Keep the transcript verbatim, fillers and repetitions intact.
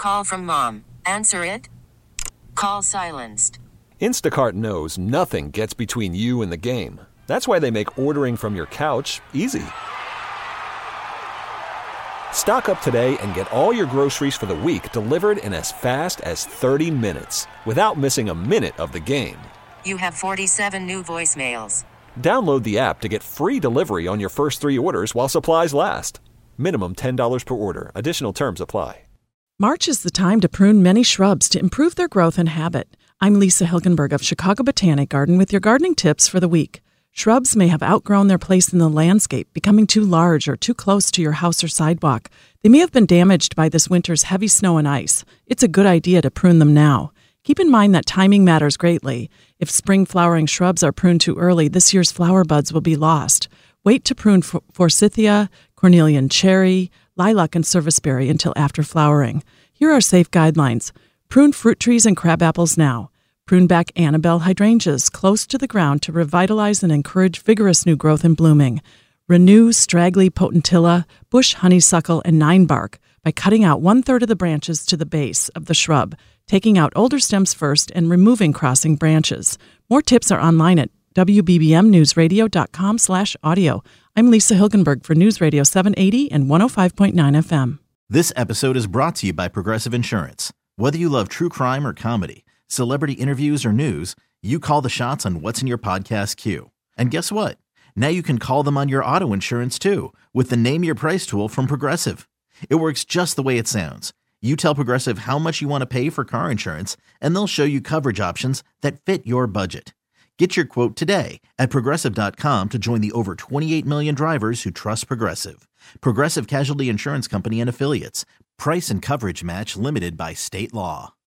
call from mom. Answer it. Call silenced. Instacart knows nothing gets between you and the game. That's why they make ordering from your couch easy. Stock up today and get all your groceries for the week delivered in as fast as thirty minutes without missing a minute of the game. You have forty-seven new voicemails. Download the app to get free delivery on your first three orders while supplies last. Minimum ten dollars per order. Additional terms apply. March is the time to prune many shrubs to improve their growth and habit. I'm Lisa Hilgenberg of Chicago Botanic Garden with your gardening tips for the week. Shrubs may have outgrown their place in the landscape, becoming too large or too close to your house or sidewalk. They may have been damaged by this winter's heavy snow and ice. It's a good idea to prune them now. Keep in mind that timing matters greatly. If spring flowering shrubs are pruned too early, this year's flower buds will be lost. Wait to prune for- forsythia, cornelian cherry, lilac, and serviceberry until after flowering. Here are safe guidelines. Prune fruit trees and crabapples now. Prune back Annabelle hydrangeas close to the ground to revitalize and encourage vigorous new growth and blooming. Renew straggly potentilla, bush honeysuckle, and ninebark by cutting out one-third of the branches to the base of the shrub, taking out older stems first and removing crossing branches. More tips are online at w b b m news radio dot com slash audio. I'm Lisa Hilgenberg for News Radio seven eighty and one oh five point nine F M. This episode is brought to you by Progressive Insurance. Whether you love true crime or comedy, celebrity interviews or news, you call the shots on what's in your podcast queue. And guess what? Now you can call them on your auto insurance too with the Name Your Price tool from Progressive. It works just the way it sounds. You tell Progressive how much you want to pay for car insurance, and they'll show you coverage options that fit your budget. Get your quote today at Progressive dot com to join the over twenty-eight million drivers who trust Progressive. Progressive Casualty Insurance Company and Affiliates. Price and coverage match limited by state law.